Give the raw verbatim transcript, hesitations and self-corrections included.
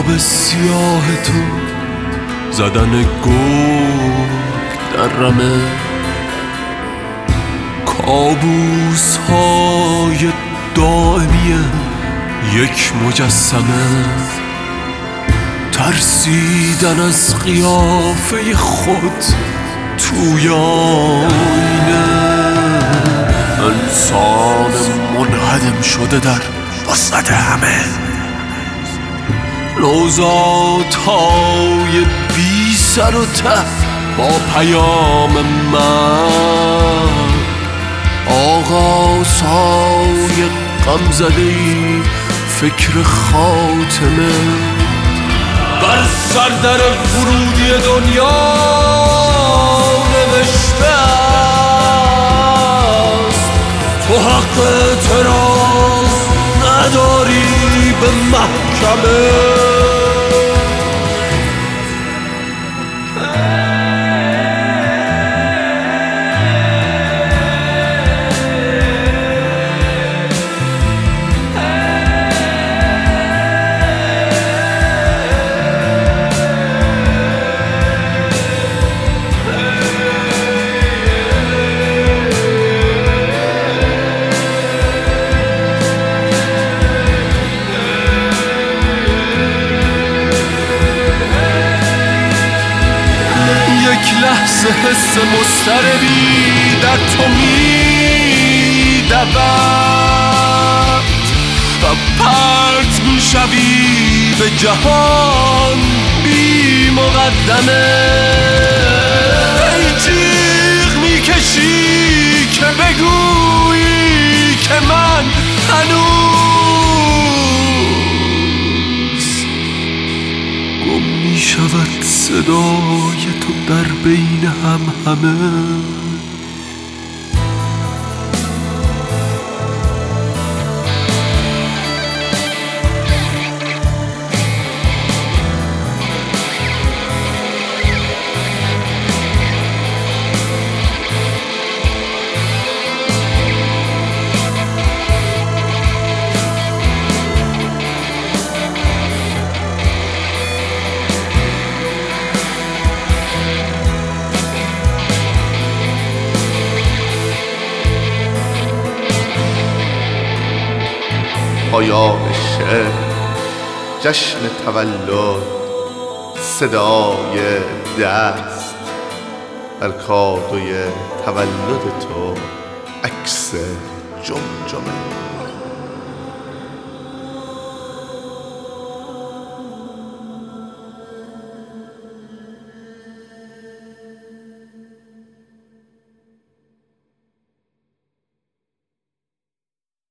خواب سیاه تو زدن گل در رمه، کابوس های دائمی یک مجسمه، ترسیدن از قیافه خود توی آینه، انسان منهدم شده در وسط همه، نوزادهای بی سر و ته با پیام من، آغازهای غمزده‌ای فکر خاتمه، بر سردر ورودی دنیا نوشته است تو حق اعتراض نداری به محکمه. یک لحظه حس مضطربی در تو می‌دود و پرت می‌شوی به جهان بی مقدمه، ای جیغ می‌کشی که بگویی که من هنوز گم می‌شود صدای تو در بین هم همه. پایان شعر، جشن تولد، صدای دست، در کادوی تولد تو عکس جمجمه.